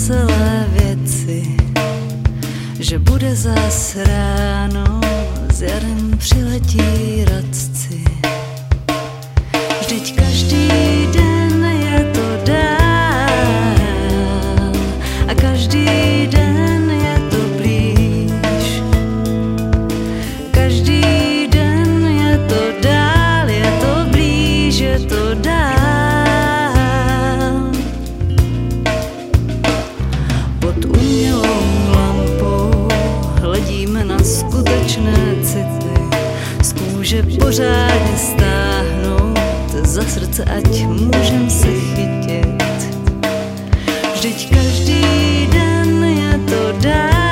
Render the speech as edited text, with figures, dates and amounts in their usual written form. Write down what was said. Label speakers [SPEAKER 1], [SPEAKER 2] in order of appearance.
[SPEAKER 1] veselé věci, že bude zas ráno, s jarem přiletí radci. Vždyť každý den je to dál a každý den je to blíž. Každý den je to dál, je to blíž, je to dál. Pod umělou lampou hledíme na skutečné city, z kůže pořádně stáhnout, za srdce ať můžem se chytit. Vždyť každý den je to dál.